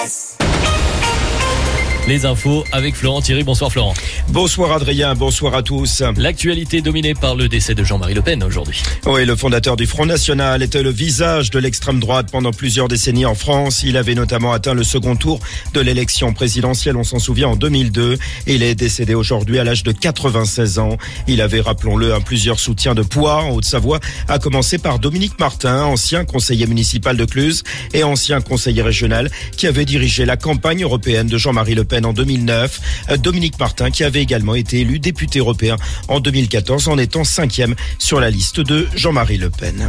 RVVS. Les infos avec Florent Thierry. Bonsoir Florent. Bonsoir Adrien, bonsoir à tous. L'actualité dominée par le décès de Jean-Marie Le Pen aujourd'hui. Oui, le fondateur du Front National était le visage de l'extrême droite pendant plusieurs décennies en France. Il avait notamment atteint le second tour de l'élection présidentielle, on s'en souvient, en 2002. Il est décédé aujourd'hui à l'âge de 96 ans. Il avait, rappelons-le, plusieurs soutiens de poids en Haute-Savoie, à commencer par Dominique Martin, ancien conseiller municipal de Cluse et ancien conseiller régional qui avait dirigé la campagne européenne de Jean-Marie Le Pen en 2009. Dominique Martin qui avait également été élu député européen en 2014 en étant 5e sur la liste de Jean-Marie Le Pen.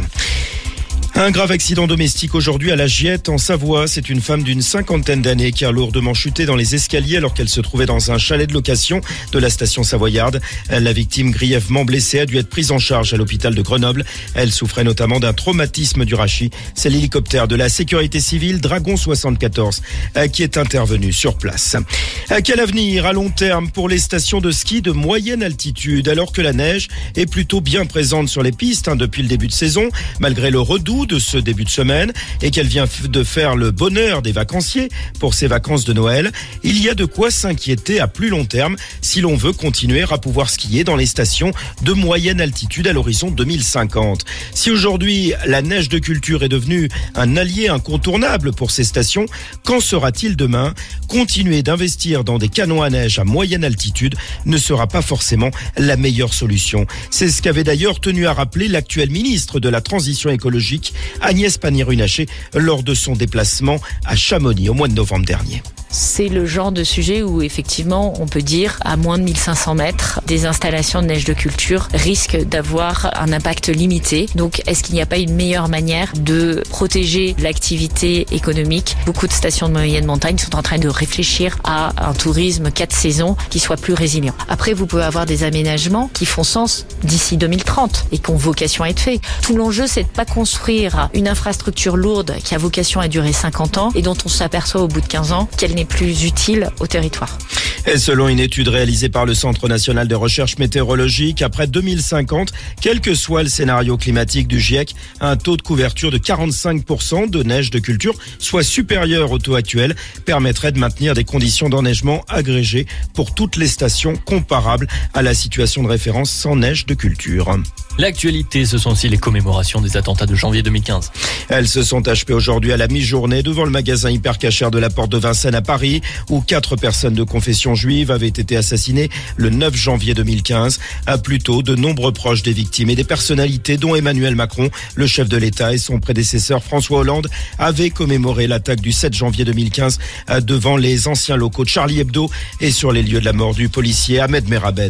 Un grave accident domestique aujourd'hui à la Giette en Savoie. C'est une femme d'une 50aine d'années qui a lourdement chuté dans les escaliers alors qu'elle se trouvait dans un chalet de location de la station savoyarde. La victime, grièvement blessée, a dû être prise en charge à l'hôpital de Grenoble. Elle souffrait notamment d'un traumatisme du rachis. C'est l'hélicoptère de la sécurité civile Dragon 74 qui est intervenu sur place. Quel avenir à long terme pour les stations de ski de moyenne altitude alors que la neige est plutôt bien présente sur les pistes depuis le début de saison, malgré le redout de ce début de semaine et qu'elle vient de faire le bonheur des vacanciers pour ces vacances de Noël. Il y a de quoi s'inquiéter à plus long terme si l'on veut continuer à pouvoir skier dans les stations de moyenne altitude à l'horizon 2050. Si aujourd'hui la neige de culture est devenue un allié incontournable pour ces stations, qu'en sera-t-il demain ? Continuer d'investir dans des canons à neige à moyenne altitude ne sera pas forcément la meilleure solution. C'est ce qu'avait d'ailleurs tenu à rappeler l'actuel ministre de la Transition écologique, Agnès Pannier-Runacher, lors de son déplacement à Chamonix au mois de novembre dernier. C'est le genre de sujet où effectivement on peut dire à moins de 1500 mètres, des installations de neige de culture risquent d'avoir un impact limité. Donc est-ce qu'il n'y a pas une meilleure manière de protéger l'activité économique ? Beaucoup de stations de moyenne montagne sont en train de réfléchir à un tourisme 4 saisons qui soit plus résilient. Après vous pouvez avoir des aménagements qui font sens d'ici 2030 et qui ont vocation à être faits. Tout l'enjeu c'est de ne pas construire une infrastructure lourde qui a vocation à durer 50 ans et dont on s'aperçoit au bout de 15 ans qu'elle n'est plus utile au territoire. Et selon une étude réalisée par le Centre national de recherche météorologique, après 2050, quel que soit le scénario climatique du GIEC, un taux de couverture de 45% de neige de culture, soit supérieur au taux actuel, permettrait de maintenir des conditions d'enneigement agrégées pour toutes les stations comparables à la situation de référence sans neige de culture. L'actualité, ce sont aussi les commémorations des attentats de janvier 2015. Elles se sont achevées aujourd'hui à la mi-journée devant le magasin Hypercacher de la Porte de Vincennes à Paris, où 4 personnes de confession juive avaient été assassinées le 9 janvier 2015. Plus tôt, de nombreux proches des victimes et des personnalités, dont Emmanuel Macron, le chef de l'État, et son prédécesseur François Hollande, avaient commémoré l'attaque du 7 janvier 2015 devant les anciens locaux de Charlie Hebdo et sur les lieux de la mort du policier Ahmed Merabet.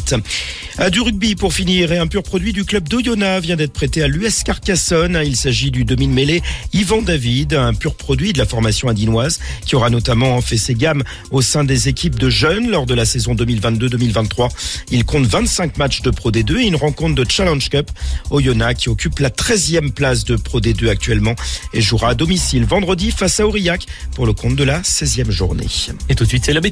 Du rugby pour finir, et un pur produit du club d'Oyonnax vient d'être prêté à l'US Carcassonne. Il s'agit du demi-mêlée Yvan David, un pur produit de la formation indinoise qui aura notamment fait ses gammes au sein des équipes de jeunes lors de la saison 2022-2023. Il compte 25 matchs de Pro D2 et une rencontre de Challenge Cup. Oyonnax qui occupe la 13e place de Pro D2 actuellement et jouera à domicile vendredi face à Aurillac pour le compte de la 16e journée. Et tout de suite, c'est la météo.